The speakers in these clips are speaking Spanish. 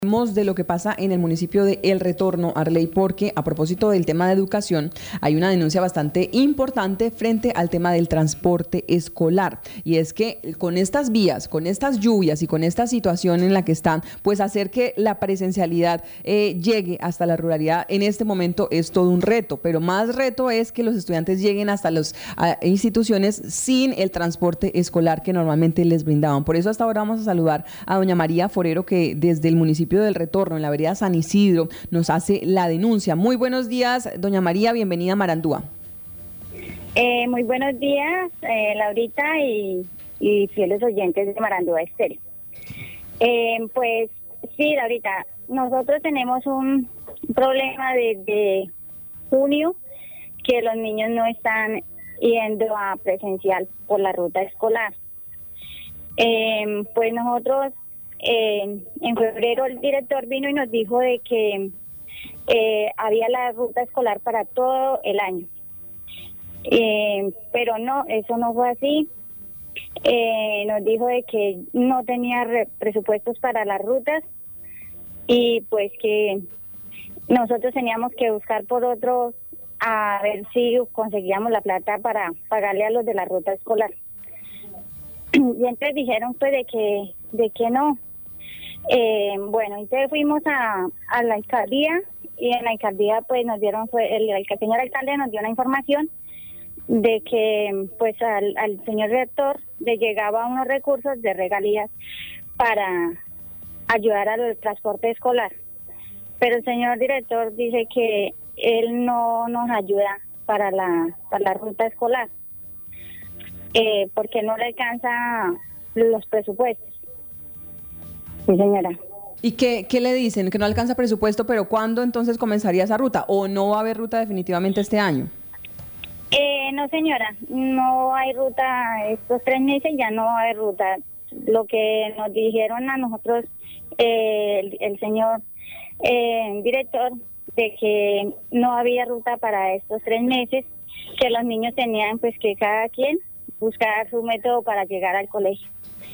De lo que pasa en el municipio de El Retorno, Arley, porque a propósito del tema de educación, hay una denuncia bastante importante frente al tema del transporte escolar. Y es que con estas vías, con estas lluvias y con esta situación en la que están, pues hacer que la presencialidad llegue hasta la ruralidad en este momento es todo un reto. Pero más reto es que los estudiantes lleguen hasta las instituciones sin el transporte escolar que normalmente les brindaban. Por eso hasta ahora vamos a saludar a doña María Forero, que desde el municipio del Retorno, en la vereda San Isidro, nos hace la denuncia. Muy buenos días, doña María, bienvenida a Marandúa. Muy buenos días, Laurita y fieles oyentes de Marandúa Estéreo. Pues sí, Laurita, nosotros tenemos un problema desde junio que los niños no están yendo a presencial por la ruta escolar. Pues nosotros en febrero el director vino y nos dijo de que había la ruta escolar para todo el año, pero no, eso no fue así. Nos dijo de que no tenía presupuestos para las rutas y pues que nosotros teníamos que buscar por otros a ver si conseguíamos la plata para pagarle a los de la ruta escolar. Y entonces dijeron pues de que no. Bueno, entonces fuimos a la alcaldía y en la alcaldía pues nos dieron, el señor alcalde nos dio una información de que pues al señor rector le llegaba unos recursos de regalías para ayudar al transporte escolar, pero el señor director dice que él no nos ayuda para la ruta escolar porque no le alcanza los presupuestos. Sí, señora. ¿Y qué le dicen? Que no alcanza presupuesto, pero ¿cuándo entonces comenzaría esa ruta? ¿O no va a haber ruta definitivamente este año? No, señora, no hay ruta estos 3 meses, ya no va a haber ruta. Lo que nos dijeron a nosotros el señor director, de que no había ruta para estos 3 meses, que los niños tenían pues que cada quien buscar su método para llegar al colegio.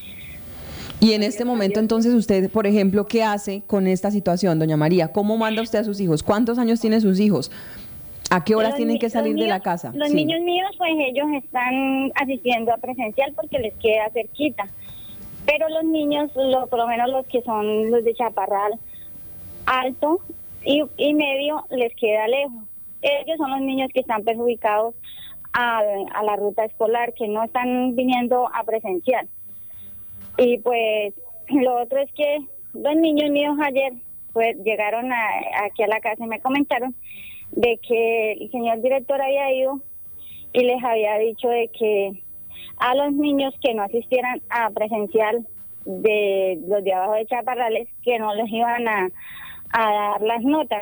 Y en este momento, entonces, usted, por ejemplo, ¿qué hace con esta situación, doña María? ¿Cómo manda usted a sus hijos? ¿Cuántos años tienen sus hijos? ¿A qué horas tienen que salir de la casa? Los niños míos, pues ellos están asistiendo a presencial porque les queda cerquita. Pero los niños, por lo menos los que son los de Chaparral Alto y Medio, les queda lejos. Ellos son los niños que están perjudicados a la ruta escolar, que no están viniendo a presencial. Y pues lo otro es que los niños míos ayer pues llegaron aquí a la casa y me comentaron de que el señor director había ido y les había dicho de que a los niños que no asistieran a presencial de los de abajo de Chaparrales, que no les iban a dar las notas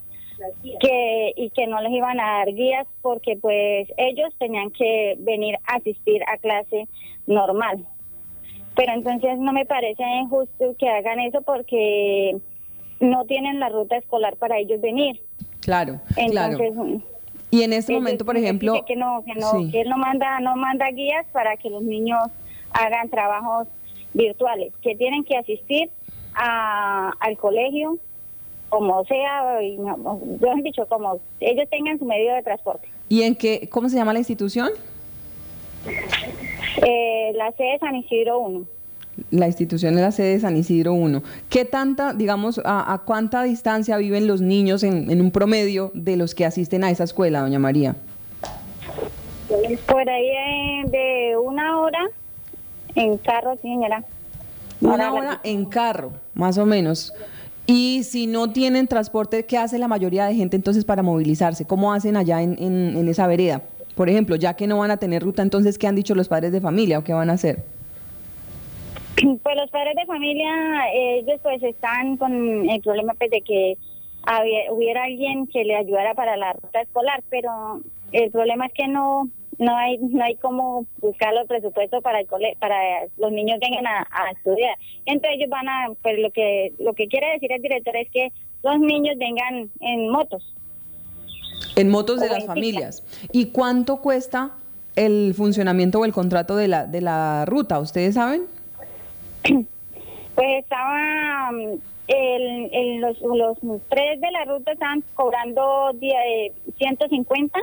y que no les iban a dar guías porque pues ellos tenían que venir a asistir a clase normal. Pero entonces no me parece injusto que hagan eso porque no tienen la ruta escolar para ellos venir. Claro, entonces, claro. Y en este momento, por ejemplo, dice sí, que él no manda guías para que los niños hagan trabajos virtuales, que tienen que asistir al colegio como sea, yo he dicho como ellos tengan su medio de transporte. ¿Y en qué, cómo se llama la institución? La sede de San Isidro 1. La institución es la sede de San Isidro 1. ¿Qué tanta, digamos, a cuánta distancia viven los niños en un promedio de los que asisten a esa escuela, doña María? Por ahí de 1 hora en carro, señora. 1 hora en carro, más o menos. Y si no tienen transporte, ¿qué hace la mayoría de gente entonces para movilizarse? ¿Cómo hacen allá en esa vereda? Por ejemplo, ya que no van a tener ruta, entonces, ¿qué han dicho los padres de familia o qué van a hacer? Pues los padres de familia, ellos pues están con el problema pues de que hubiera alguien que le ayudara para la ruta escolar, pero el problema es que no hay cómo buscar los presupuestos para los niños que vengan a estudiar. Entonces ellos van pues lo que quiere decir el director es que los niños vengan en motos. En motos de las familias. ¿Y cuánto cuesta el funcionamiento o el contrato de la ruta? ¿Ustedes saben? Pues estaba los tres de la ruta estaban cobrando 150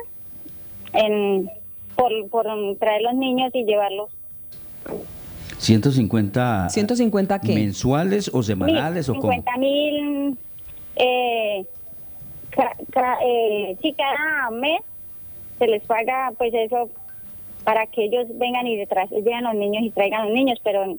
por traer los niños y llevarlos. 150 ¿qué? ¿Mensuales o semanales o cómo? 50.000, sí, cada mes se les paga pues eso para que ellos vengan y detrás lleven los niños y traigan los niños, pero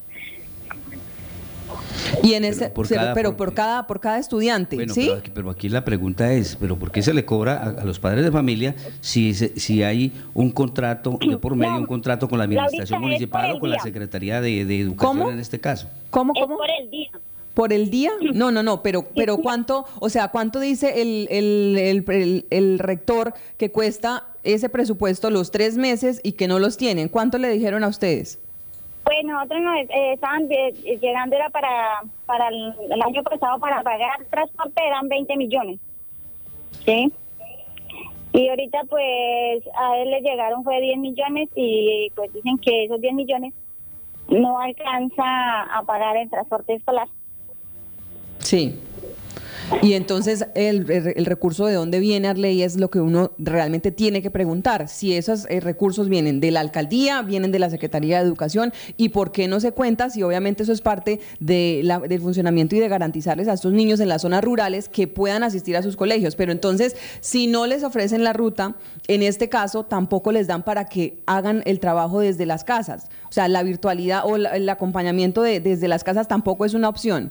y en ese por cada estudiante, bueno, ¿sí? Pero aquí la pregunta es, ¿pero por qué se le cobra a los padres de familia si hay un contrato de por medio, un contrato con la administración municipal o con la Secretaría de Educación? ¿Cómo? En este caso? ¿Cómo? Es por el día. ¿Por el día? No, pero ¿cuánto, o sea, cuánto dice el rector que cuesta ese presupuesto los 3 meses y que no los tienen? ¿Cuánto le dijeron a ustedes? Pues nosotros estaban llegando, era para el año pasado, para pagar transporte eran 20 millones, ¿sí? Y ahorita pues a él le llegaron fue 10 millones y pues dicen que esos 10 millones no alcanza a pagar el transporte escolar. Sí. Y entonces el recurso de dónde viene, Arley, es lo que uno realmente tiene que preguntar. Si esos recursos vienen de la alcaldía, vienen de la Secretaría de Educación, y por qué no se cuenta si obviamente eso es parte del funcionamiento y de garantizarles a estos niños en las zonas rurales que puedan asistir a sus colegios. Pero entonces, si no les ofrecen la ruta, en este caso tampoco les dan para que hagan el trabajo desde las casas. O sea, la virtualidad o el acompañamiento desde las casas tampoco es una opción.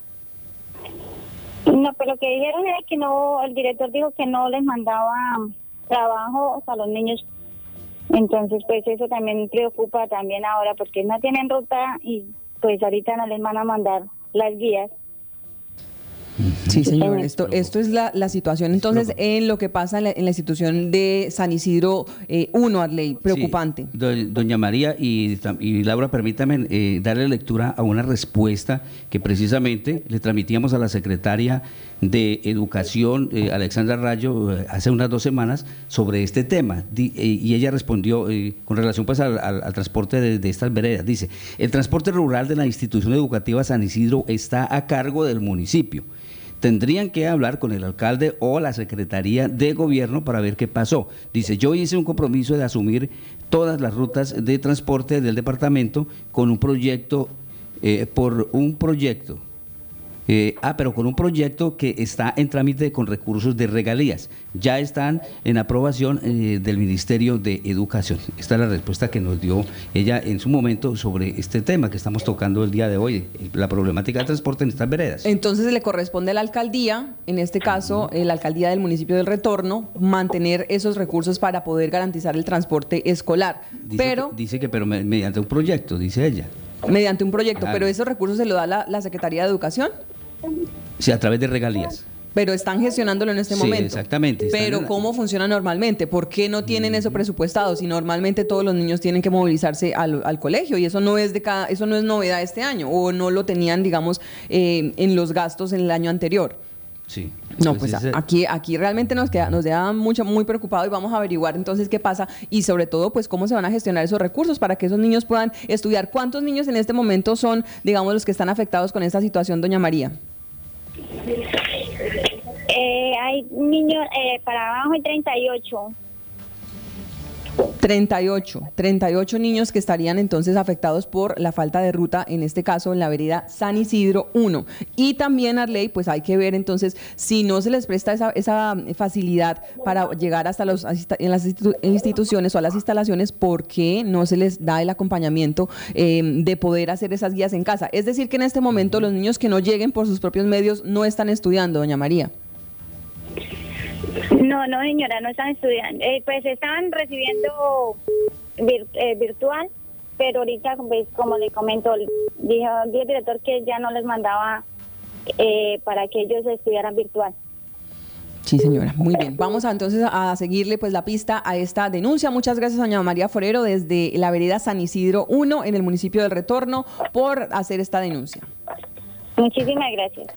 No, pero lo que dijeron era que no, el director dijo que no les mandaba trabajo a los niños. Entonces, pues eso también preocupa también ahora, porque no tienen ruta y pues ahorita no les van a mandar las guías. Sí, señor, esto es la situación entonces en lo que pasa en la institución de San Isidro 1, Arley, preocupante. Sí, doña María y Laura, permítame darle lectura a una respuesta que precisamente le transmitíamos a la secretaria de Educación, Alexandra Rayo, hace unas 2 semanas sobre este tema, y ella respondió con relación pues al transporte de estas veredas. Dice: el transporte rural de la institución educativa San Isidro está a cargo del municipio. Tendrían que hablar con el alcalde o la Secretaría de Gobierno para ver qué pasó. Dice: yo hice un compromiso de asumir todas las rutas de transporte del departamento con un proyecto, pero con un proyecto que está en trámite con recursos de regalías. Ya están en aprobación del Ministerio de Educación. Esta es la respuesta que nos dio ella en su momento sobre este tema que estamos tocando el día de hoy, la problemática del transporte en estas veredas. Entonces le corresponde a la alcaldía, en este caso la alcaldía del municipio del Retorno, mantener esos recursos para poder garantizar el transporte escolar. Dice que mediante un proyecto, dice ella. Mediante un proyecto, pero esos recursos se lo da la Secretaría de Educación. Sí, a través de regalías. Pero están gestionándolo en este momento. Exactamente. Pero ¿cómo funciona normalmente? ¿Por qué no tienen eso presupuestado? Si normalmente todos los niños tienen que movilizarse al colegio, y eso no es novedad este año, o no lo tenían, digamos, en los gastos en el año anterior. Sí. No, pues aquí realmente nos queda muy preocupado, y vamos a averiguar entonces qué pasa y sobre todo pues cómo se van a gestionar esos recursos para que esos niños puedan estudiar. ¿Cuántos niños en este momento son, digamos, los que están afectados con esta situación, doña María? Hay niños para abajo hay 38. 38 niños que estarían entonces afectados por la falta de ruta, en este caso en la vereda San Isidro 1. Y también, Arley, pues hay que ver entonces si no se les presta esa facilidad para llegar hasta las instituciones o a las instalaciones, ¿por qué no se les da el acompañamiento de poder hacer esas guías en casa? Es decir, que en este momento los niños que no lleguen por sus propios medios no están estudiando, doña María. No, señora, no están estudiando. Pues están recibiendo virtual, pero ahorita, pues, como le comento, dijo el director que ya no les mandaba para que ellos estudiaran virtual. Sí, señora. Muy bien. Vamos entonces a seguirle pues la pista a esta denuncia. Muchas gracias, doña María Forero, desde la vereda San Isidro 1 en el municipio del Retorno, por hacer esta denuncia. Muchísimas gracias.